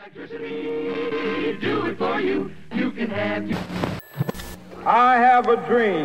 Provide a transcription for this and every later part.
I have a dream.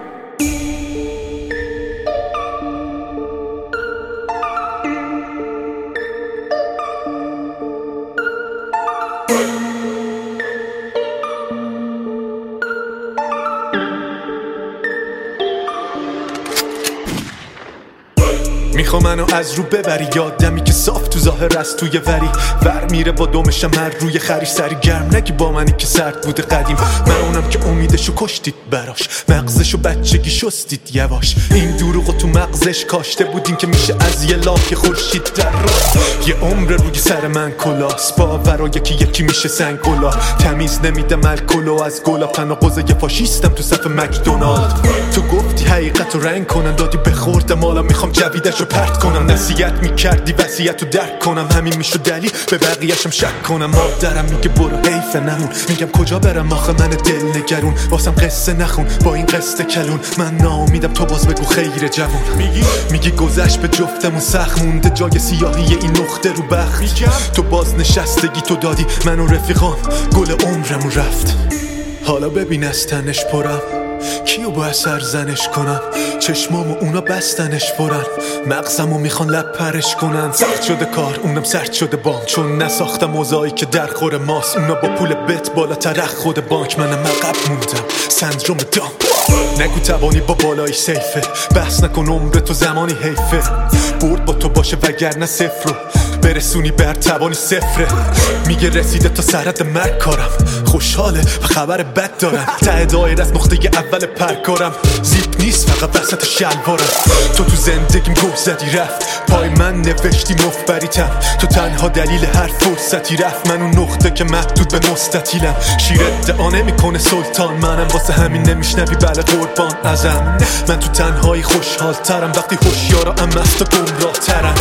میخوا منو از رو ببری، یادمی که صاف تو ظاهر از توی وری ور میره با دومشم هر روی خریش سری گرم نگی با منی که سرد بوده قدیم. من اونم که امیدشو کشتید براش، مغزشو بچگی شستید یواش. این دروغو تو مغزش کاشته بودین که میشه از یه لاک خورشید در راست. یه عمر روی سر من کلاس، باورا یکی میشه سنگ گلا. تمیز نمیدم الکلو از گلا، تناقض یه فاشیستم تو صف مکدونالد. تو گفتی حقیقتو رنگ کنن، دادی بخوردم حالا میخوام جویدشو پرت کنم. نصیحت میکردی وصیتو درک کنم، همین میشو دلیل به بقیه‌شم شک کنم. مادرم میگه برو حیف نمون، میگم کجا برم آخه من دل نگرون. واسم قصه نخون با این قصه کلون، من ناامیدم تو باز بگو خیر جوون. میگی گذشت به جفتمون سخت مونده، جای سیاهی این نقطه رو بخت. تو باز نشستگی تو دادی من و رفیقام، گل عمرمون رفت. حالا ببین از تنش پرم، کیو با سرزنش کنم؟ چشمامو اونا بستنش برن، مغزمو میخوان لب پرش کنن. سخت شده کار اونم سرد شده بام، چون نساختم موضوعی که در خور ماست. اونا با پول بت بالاتر خود بانک، منم عقب موندم سندروم دام. نگو توانی با بالای سیفه، بحث نکن عمر تو زمانی حیفه. برد با تو باشه وگرنه صفر رو برسونی بر توانی صفره. میگه رسیده تا سرحد مرگ کارم، خوشحاله و خبر بد دارم. ته دایر از نقطه اول پرکارم، زیپ نیست فقط وسط شلوارم. تو زندگیم گل زدی رفت، پای من نوشتی مفبریتم. تو تنها دلیل هر فرصتی رفت، من اون نقطه که محدود به مستطیلم. شیر ادعا نمیکنه سلطان، منم واسه همین نمیشنوی بله قربان ازم. من تو تنهایی خوشحال ترم، وقتی هوشیارا ام از تو گمراه ترم.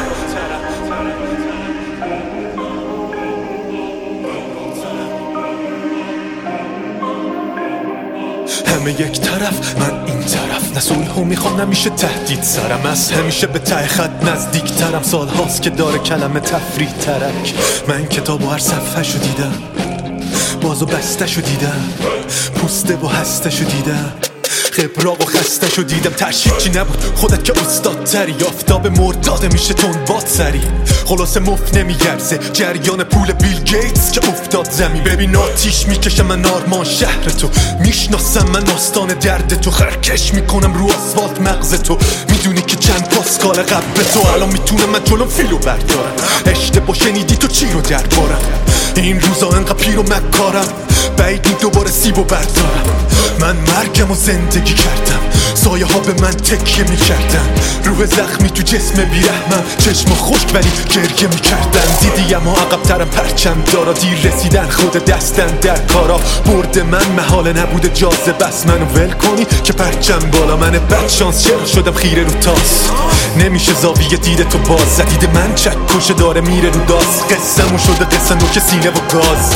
همه یک طرف من این طرف، نه صلحو میخوام نمیشه تهدید سرم. از همیشه به ته خط نزدیک ترم، سال هاست که داره کلمه تفریح ترک. من کتابو هر صفحه شو دیدم، بازو بسته شو دیدم، پوسته و هسته شو دیدم، خبراق و خسته شو دیدم. ترشید چی نبود خودت که استاد تری، آفتاب مرداده میشه تون باد سری. خلاصه مفت نمیگرزه جریان پول بیل گیتس که افتاد زمین. ببین آتیش میکشم من آرمان شهر تو، میشناسم من آستان درد تو. خرکش میکنم رو آسفالت مغز تو، میدونی که چند پاسکال قبل تو. الان میتونم من جلوم فیلو بردارم، اشتباه شنیدی تو چی رو دربارم. این روزا انقدر پیر و مکارم، بعید نی دوباره سیبو بردارم. من مرگم و زندگی کردم، سایه ها به من تکیه میکردن. روح زخمی تو جسم بیرحمم، چشم خشک ولی گریه میکردن. دیدیم و عقب ترم پرچم دارا، دیر رسیدن خود دستن در کارا. برد من محاله نبوده جازه، بس منو ول کنی که پرچم بالا. من بد شانس چرا شدم خیره رو تاس، نمیشه زاویه دیده تو باز. زدید من چک کشه داره میره رو داس، قصه‌مون شده قصه نوک سینه و گاز.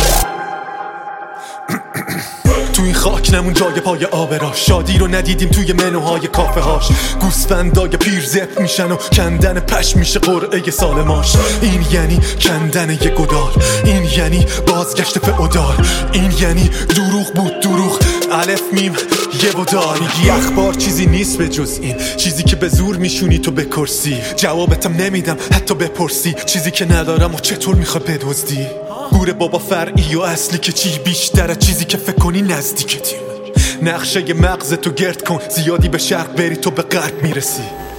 تو این خاک نمون جای پای آبرا، شادی رو ندیدیم توی منوهای کافه هاش. گوسفندای پیر زپ میشن و کندن پشم میشه قرعه سالماش. این یعنی کندن یه گدال، این یعنی بازگشت فئودال، این یعنی دروغ بود دروغ الف میم یه بودال. میگی اخبار چیزی نیست به جز این، چیزی که به زور میشونی تو به کرسی. جوابتم نمیدم حتی بپرسی، چیزی که ندارم و چطور میخوای بدزدی. گوره بابا فرعی و اصلی که چی بیشتره، چیزی که فکر کنی نزدیکتیم. نقشه مغز تو گرد کن، زیادی به شرق بری تو به غرب میرسی.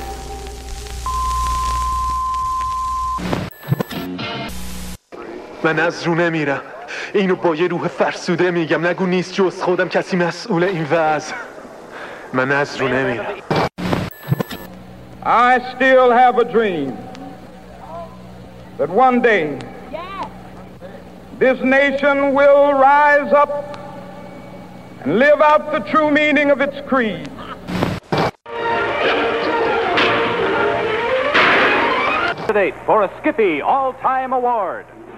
من از رو نمیرم، اینو با یه روح فرسوده میگم. نگو نیست جز خودم کسی مسئول این وضع. من از رو نمیرم. I still have a dream that one day this nation will rise up and live out the true meaning of its creed. For a Skippy All-Time Award.